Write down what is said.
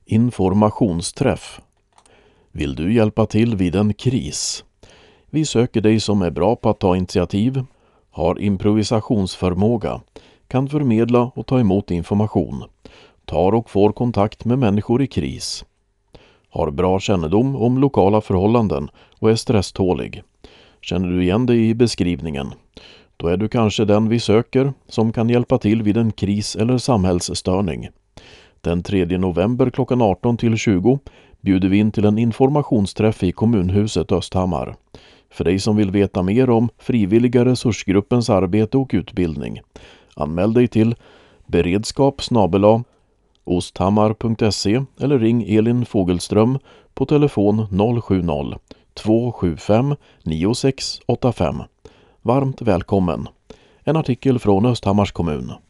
Informationsträff. Vill du hjälpa till vid en kris? Vi söker dig som är bra på att ta initiativ, har improvisationsförmåga, kan förmedla och ta emot information, tar och får kontakt med människor i kris, har bra kännedom om lokala förhållanden och är stresstålig. Känner du igen dig i beskrivningen? Då är du kanske den vi söker som kan hjälpa till vid en kris eller samhällsstörning. Den 3 november klockan 18-20 bjuder vi in till en informationsträff i kommunhuset Östhammar. För dig som vill veta mer om frivilliga resursgruppens arbete och utbildning, anmäl dig till beredskap@osthammar.se eller ring Elin Fogelström på telefon 070-275 9685. Varmt välkommen. En artikel från Östhammars kommun.